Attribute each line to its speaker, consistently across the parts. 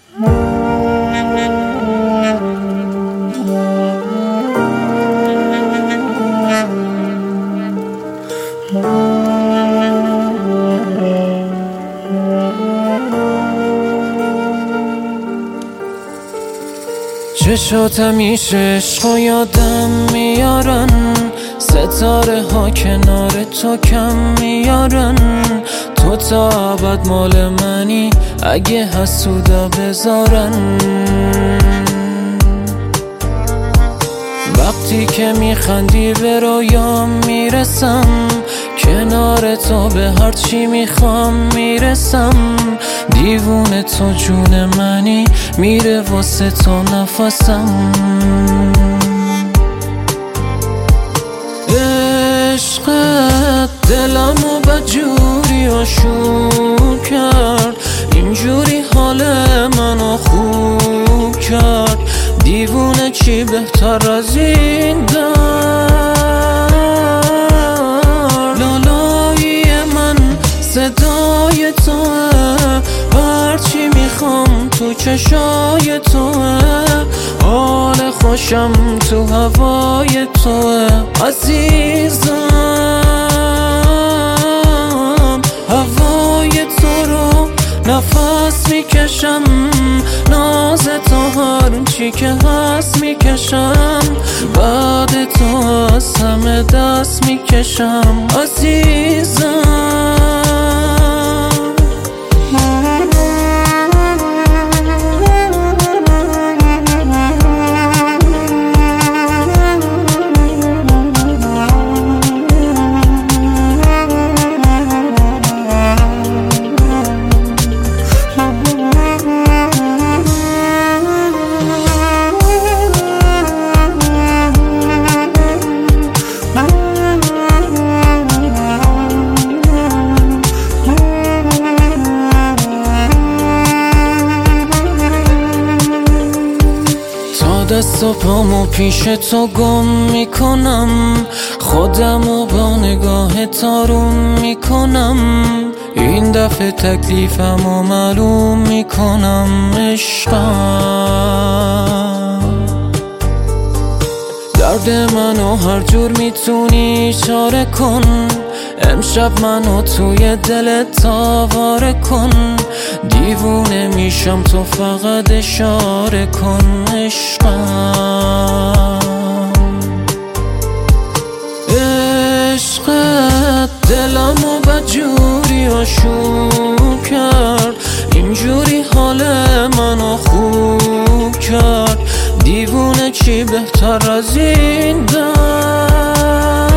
Speaker 1: چشات همیشه عشقو یادم میارن، ستاره ها کنار تو کم میارن. تو تا ابد مال منی اگه حسودا بذارن. وقتی که میخندی به رویام میرسم، کنار تو به هر چی میخوام میرسم. دیوونه تو جون منی، میره واسه تو نفسم. عشقت دلمو بدجوری آشوب کرد، اینجوری حال منو خوب کرد. دیوونه چی بهتر از این دار؟ لالایی من صدای توه، هرچی میخوام تو چشای توه. حال خوشم تو هوای توه عزیزم. هوای تو رو نفس میکشم، ناز تو هر چی که هست میکشم. بعد تو از همه دست میکشم عزیزم. دست و پامو پیش تو گم میکنم، خودمو با نگاه تارون میکنم. این دفعه تکلیفمو معلوم میکنم عشقم. درد منو هر جور میتونی اشاره کن، امشب منو توی دلت آواره کن. دیوونه میشم تو فقط اشاره کن عشقم. عشقت دلمو بدجوری آشوب کرد، اینجوری حال منو خوب کرد. دیوونه چی بهتر از این دار؟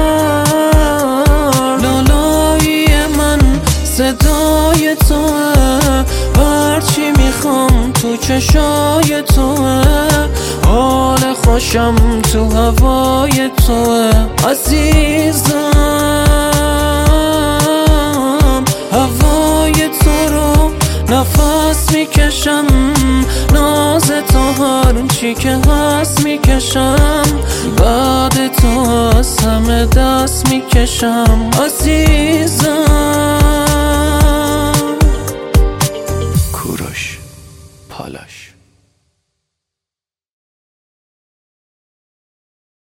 Speaker 1: لالایی من صدای توه، هرچی میخوام تو چشای توه. حال خوشم تو هوای توه عزیزم. هوای تو رو نفس میکشم، ناز تو هر چی که هست میکشم. بعد تو از همه دست میکشم عزیزم.
Speaker 2: کوروش پالاش.